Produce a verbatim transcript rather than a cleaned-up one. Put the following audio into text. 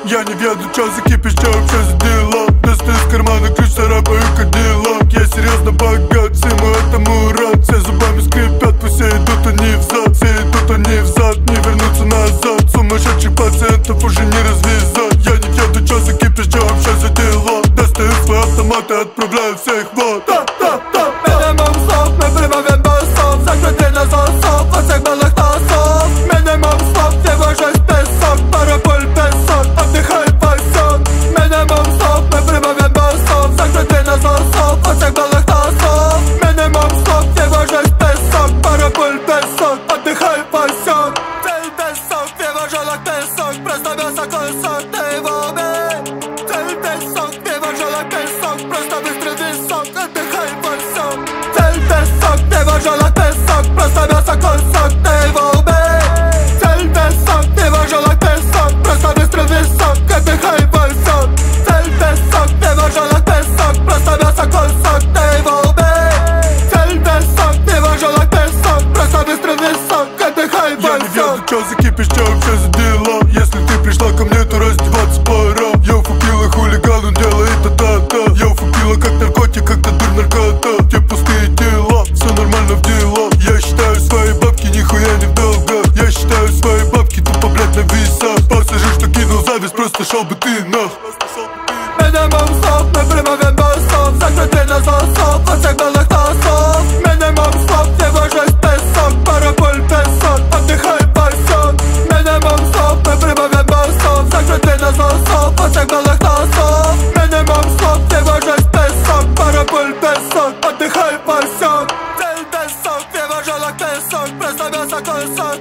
Я не веду, чё закипишь, чё вообще за дела. Достаю из кармана ключ, царапаю кадиллак. Я серьезно богат, всему этому рад. Все зубами скрипят, пусть все идут они взад. Все идут они взад, не вернуться назад. Сумасшедших пациентов уже не развязать. Я не веду, чё закипишь, чё вообще за дела. Достаю свой автомат и отправляю всех вот. Да, да, да, Minimum stop, my wymawiem bez stop. Zakryty na zasób, po trzech balach na stop. Minimum stop, nie możesz bez sok. Parapol bez sok, oddychaj pasjon. Minimum stop, my wymawiem bez stop. Zakryty na zasób, po trzech balach na stop. Minimum stop, nie możesz bez sok. Parapol bez sok, oddychaj pasjon. Cel bez sok, nie możesz bez sok. Prosta miasta konserwatywowy. Cel bez sok, nie możesz bez sok. Prosta bystry wysok, oddychaj pasjon. Cel bez sok, nie możesz bez sok. Prosta miasta konserwatywowy. Cel bez sok, nie możesz bez sok. Prosta bystry wysok, oddychaj pasjon. Cel bez sok, nie możesz bez sok. Prosta miasta konserwatywowy. Cel bez sok, nie możesz bez sok. Prosta bystry wysok, oddychaj я не pasjon. веду, чё закипишь, чё вообще за дела. Если ты пришла ко мне, то раздеваться пора. Я фукила хулиган, он делает та-та-та. Я фукила как наркотик, как дурь наркота. Те пустые дела, все нормально в делах. Я считаю свои бабки, нихуя не в долгах. Я считаю свои бабки, тупо, блядь, на весах. Пассажир, что кинул зависть, просто шел бы ты нах. Minimum stop, my wymawiem bez stop. Zakryty na zasób, po trzech balach na stop. Minimum stop, nie możesz bez sok. Parapol bez sok, oddychaj pasjon. Minimum stop, my wymawiem bez stop. Zakryty na zasób, po trzech balach na stop. Minimum stop, nie możesz bez sok. Parapol bez sok, oddychaj pasjon. Cel bez sok, nie możesz bez sok. Prosta miasta konserwatywowy.